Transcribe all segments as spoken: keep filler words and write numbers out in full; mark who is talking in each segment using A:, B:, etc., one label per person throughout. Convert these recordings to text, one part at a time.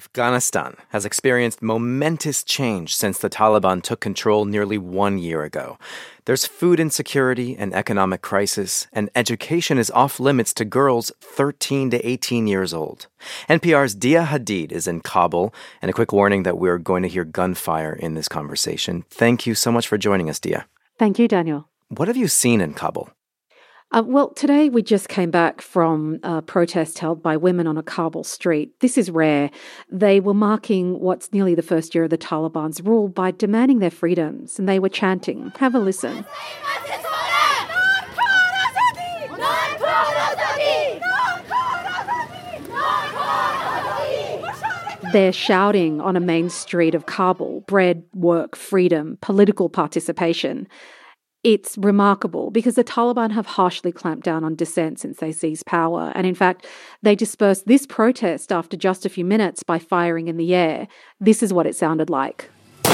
A: Afghanistan has experienced momentous change since the Taliban took control nearly one year ago. There's food insecurity, an economic crisis, and education is off limits to girls thirteen to eighteen years old. N P R's Dia Hadid is in Kabul, and a quick warning that we're going to hear gunfire in this conversation. Thank you so much for joining us, Dia.
B: Thank you, Daniel.
A: What have you seen in Kabul?
B: Uh, well, today we just came back from a protest held by women on a Kabul street. This is rare. They were marking what's nearly the first year of the Taliban's rule by demanding their freedoms, and they were chanting. Have a listen. They're shouting on a main street of Kabul, bread, work, freedom, political participation. It's remarkable because the Taliban have harshly clamped down on dissent since they seized power. And in fact, they dispersed this protest after just a few minutes by firing in the air. This is what it sounded like.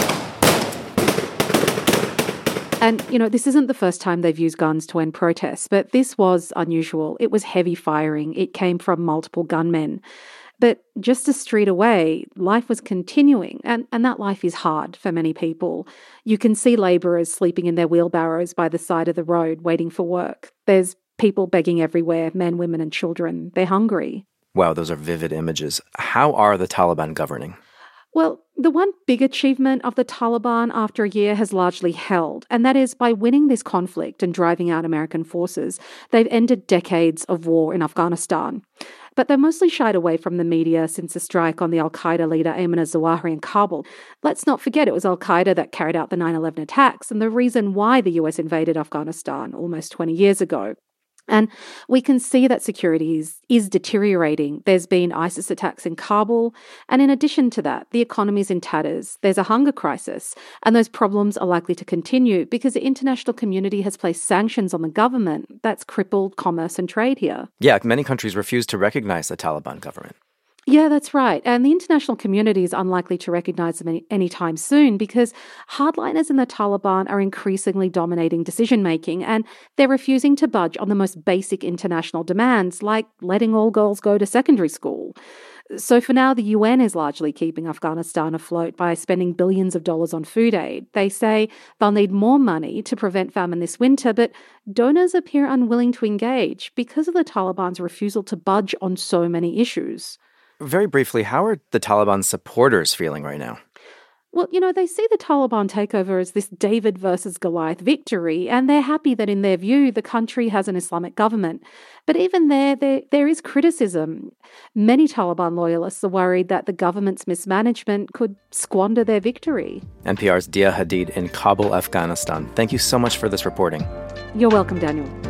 B: And, you know, this isn't the first time they've used guns to end protests, but this was unusual. It was heavy firing. It came from multiple gunmen. But just a street away, life was continuing, and, and that life is hard for many people. You can see labourers sleeping in their wheelbarrows by the side of the road waiting for work. There's people begging everywhere, men, women and children. They're hungry.
A: Wow, those are vivid images. How are the Taliban governing?
B: Well, the one big achievement of the Taliban after a year has largely held, and that is by winning this conflict and driving out American forces, they've ended decades of war in Afghanistan. But they're mostly shied away from the media since the strike on the al-Qaeda leader Ayman al-Zawahiri in Kabul. Let's not forget it was al-Qaeda that carried out the nine eleven attacks and the reason why the U S invaded Afghanistan almost twenty years ago. And we can see that security is, is deteriorating. There's been ISIS attacks in Kabul. And in addition to that, the economy's in tatters. There's a hunger crisis. And those problems are likely to continue because the international community has placed sanctions on the government that's crippled commerce and trade here.
A: Yeah, many countries refuse to recognize the Taliban government.
B: Yeah, that's right. And the international community is unlikely to recognize them any, anytime soon because hardliners in the Taliban are increasingly dominating decision-making and they're refusing to budge on the most basic international demands like letting all girls go to secondary school. So for now, the U N is largely keeping Afghanistan afloat by spending billions of dollars on food aid. They say they'll need more money to prevent famine this winter, but donors appear unwilling to engage because of the Taliban's refusal to budge on so many issues.
A: Very briefly, how are the Taliban supporters feeling right now?
B: Well, you know, they see the Taliban takeover as this David versus Goliath victory, and they're happy that in their view, the country has an Islamic government. But even there, there, there is criticism. Many Taliban loyalists are worried that the government's mismanagement could squander their victory.
A: N P R's Dia Hadid in Kabul, Afghanistan. Thank you so much for this reporting.
B: You're welcome, Daniel.